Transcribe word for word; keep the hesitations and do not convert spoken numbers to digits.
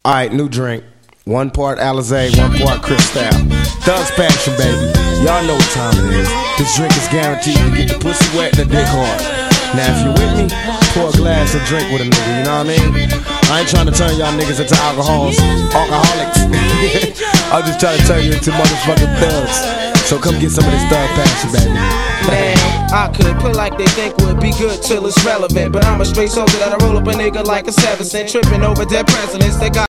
Alright, new drink. One part Alizé, one part Cristal. Thug's Passion, baby. Y'all know what time it is. This drink is guaranteed to get the pussy wet and the dick hard. Now if you with me, pour a glass and drink with a nigga, you know what I mean? I ain't trying to turn y'all niggas into alcohols, alcoholics. I'm just trying to turn you into motherfucking thugs. So come get some of this Thug Passion, baby. Man, I could put like they think would be good till it's relevant, but I'm a straight soldier that'll roll up a nigga like a seven cent, tripping over dead presidents. They got